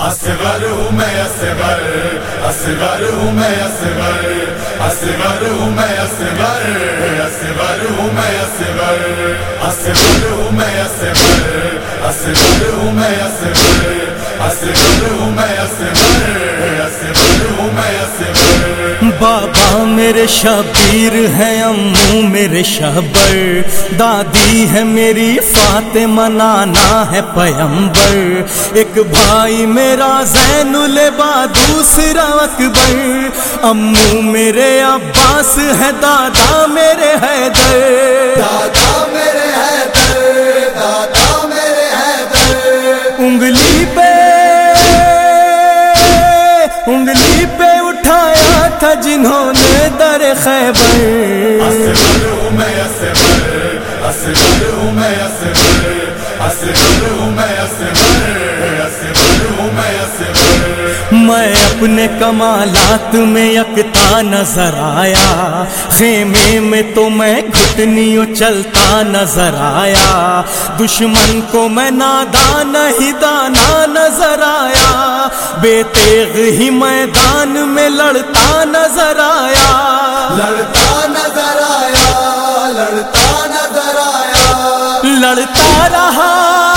اصغر ہوں میں اصغر، اصغر ہوں میں اصغر، اصغر ہوں میں اصغر، اصغر ہوں میں اصغر، اصغر ہوں میں اصغر، اصغر ہوں میں اصغر، اصغر ہوں میں اصغر، اصغر ہوں میں اصغر۔ بابا میرے شبیر ہیں، امو میرے شہبر، دادی ہے میری فاطمہ، نانا ہے پیمبر، ایک بھائی میرا زین العبا دوسرا اکبر، امو میرے عباس ہے، دادا میرے حیدر، دادا میرے حیدر، دادا میرے حیدر۔ انگلی پہ اٹھایا تھا جنہوں نے در خیبر، اصغر ہوں میں اصغر، اصغر ہوں میں اصغر، اصغر ہوں میں اصغر، اصغر ہوں میں اصغر۔ میں اپنے کمالات میں یکتا نظر آیا، خیمے میں تو میں گھٹنیوں چلتا نظر آیا، دشمن کو میں نادان ہی دانا نظر آیا، بے تیغ ہی میدان میں لڑتا نظر آیا، لڑتا نظر آیا، لڑتا نظر آیا، لڑتا رہا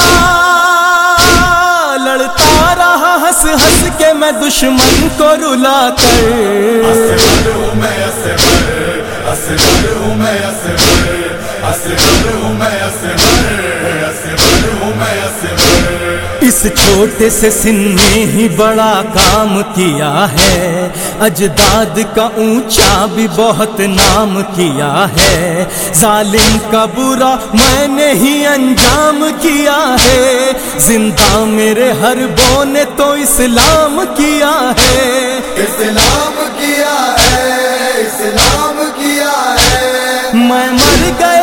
ہنس ہنس کے میں دشمن کو رلا کر، اصغر ہوں میں اصغر، اصغر ہوں میں اصغر، اصغر ہوں میں اصغر، اصغر ہوں میں اصغر۔ اس چھوٹے سے سن میں ہی بڑا کام کیا ہے، اجداد کا اونچا بھی بہت نام کیا ہے، ظالم کا برا میں نے ہی انجام کیا ہے، زندہ میرے حربوں نے تو اسلام کیا ہے، اسلام کیا ہے، اسلام کیا ہے۔ میں مر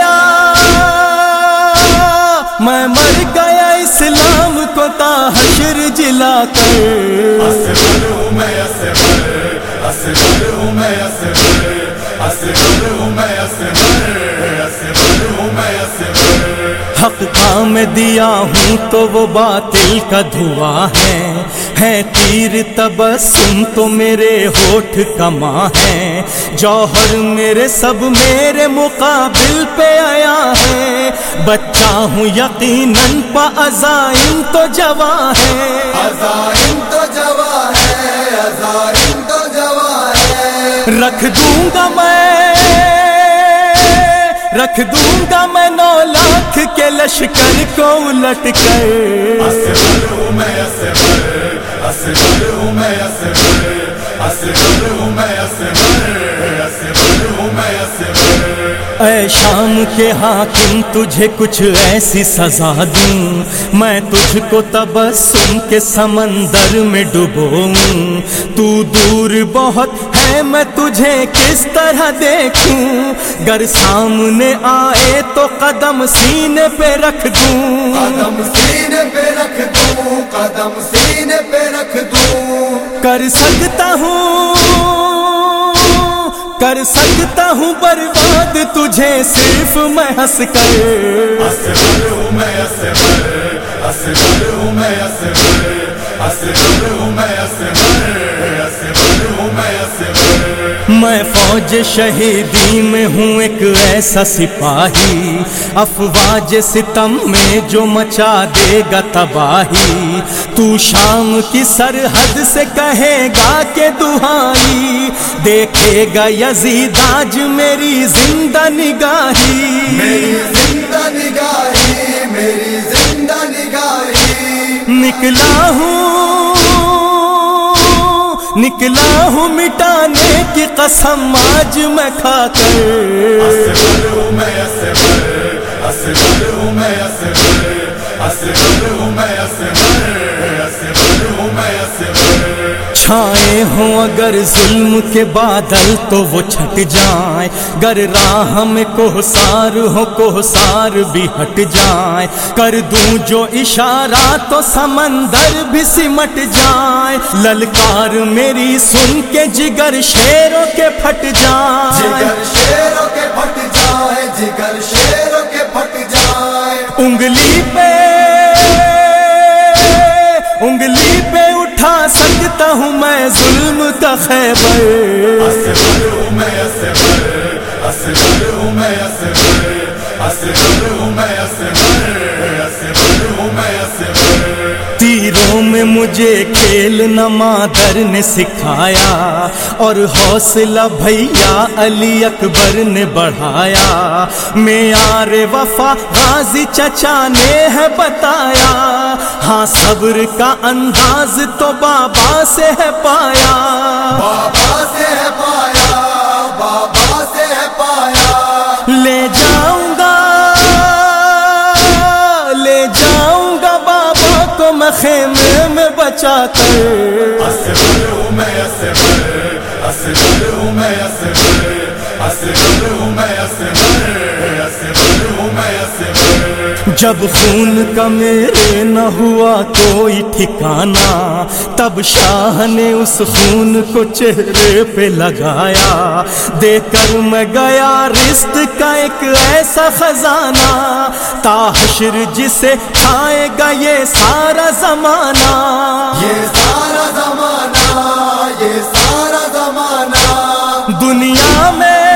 گیا اسلام کو تا حشر جلا کر، اصغر ہوں میں اصغر، اصغر ہوں میں اصغر، اصغر ہوں میں اصغر، اصغر ہوں میں اصغر۔ حق کا میں دیا ہوں تو وہ باطل کا دھواں ہے تیر تبسم تو میرے ہوٹھ کماں ہے، جوہر میرے سب میرے مقابل پہ آیا ہے، بچہ ہوں یقیناً پا عزائم تو جواں ہے، عزائم تو جواں ہے، عزائم تو جواں ہے۔ رکھ دوں گا میں 9 لاکھ کے لشکر کو الٹ کر، اصغر ہوں میں اصغر، اصغر ہوں میں اصغر، اصغر ہوں میں اصغر، اصغر ہوں میں اصغر۔ اے شام کے حاکم تجھے کچھ ایسی سزا دوں، میں تجھ کو تبسم کے سمندر میں ڈبوں، تو دور بہت ہے میں تجھے کس طرح دیکھوں، گر سامنے آئے تو قدم سینے پہ رکھ دوں، قدم سینے پہ رکھ دوں، قدم سینے پہ رکھ دوں۔ کر سکتا ہوں برباد تجھے صرف میں ہنس کر، اصغر ہوں میں اصغر، اصغر ہوں میں اصغر، اصغر ہوں میں اصغر، اصغر ہوں میں اصغر۔ میں فوج شہیدی میں ہوں ایک ایسا سپاہی، افواج ستم میں جو مچا دے گا تباہی، تو شام کی سرحد سے کہے گا کہ دہائی، دیکھے گا یزید آج میری زندہ نگاہی، میری زندہ نگاہی، میری زندہ نگاہی۔ نکلا ہوں مٹانے کی قسم آج میں کھا کر، اصغر ہوں میں اصغر، اصغر ہوں میں اصغر، اصغر ہوں میں اصغر، اصغر ہوں میں اصغر۔ چھائے ہوں اگر ظلم کے بادل تو وہ چھٹ جائیں، گر راہ میں کوہسار ہو کوہسار بھی ہٹ جائیں، کر دوں جو اشارہ تو سمندر بھی سمٹ جائیں، للکار میری سن کے جگر شیروں کے پھٹ جائیں، جگر شیروں کے پھٹ جائے، جگر شیروں کے پھٹ جائے۔ انگلی پہ ہوں میں ظلم کا خیبر، اصغر ہوں میں اصغر، اصغر ہوں میں اصغر، اصغر ہوں میں اصغر، اصغر ہوں میں اصغر۔ تیروں میں مجھے کھیلنا مادر نے سکھایا، اور حوصلہ بھیا علی اکبر نے بڑھایا، معیار وفا غازی چچا نے ہے بتایا، ہاں صبر کا انداز تو بابا سے ہے پایا، بابا سے ہے پایا، بابا سے ہے پایا۔ لے جاؤں گا بابا کو میں خیمے میں بچا کر، اصغر ہوں میں اصغر، اصغر ہوں میں اصغر، اصغر ہوں میں اصغر، اصغر ہوں میں اصغر۔ جب خون کا میرے نہ ہوا کوئی ٹھکانا، تب شاہ نے اس خون کو چہرے پہ لگایا، دے کر میں گیا رزق کا ایک ایسا خزانہ، تا حشر جسے کھائے گا یہ سارا زمانہ، یہ سارا زمانہ، یہ سارا زمانہ۔ دنیا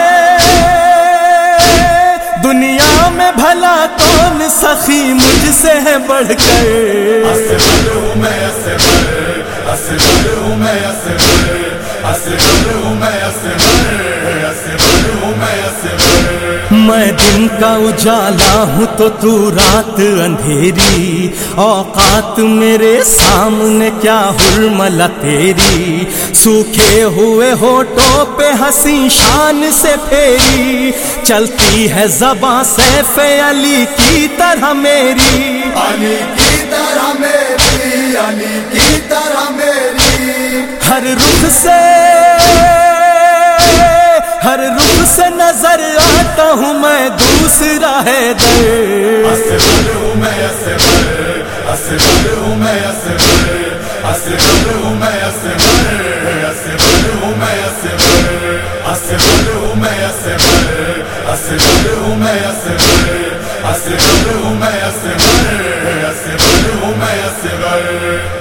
میں بھلا کون سخی مجھ سے ہے بڑھ کر، اصغر ہوں میں اصغر، اصغر ہوں میں اصغر، اصغر ہوں میں اصغر، اصغر ہوں میں اصغر۔ میں دن کا اجالا ہوں تو رات اندھیری، اوقات میرے سامنے کیا حرملا تیری، سوکھے ہوئے ہونٹوں پہ ہنسی شان سے پھیری، چلتی ہے زباں سیف علی کی طرح میری، علی کی طرح میری، علی کی طرح میری۔ ہر رخ سے نظر آتا ہوں میں دوسرا حیدر، اصغر ہوں میں اصغر، اصغر ہوں میں اصغر، اصغر ہوں میں اصغر، اصغر ہوں میں اصغر، اصغر ہوں میں اصغر، اصغر ہوں میں اصغر، اصغر ہوں میں اصغر، اصغر ہوں میں اصغر۔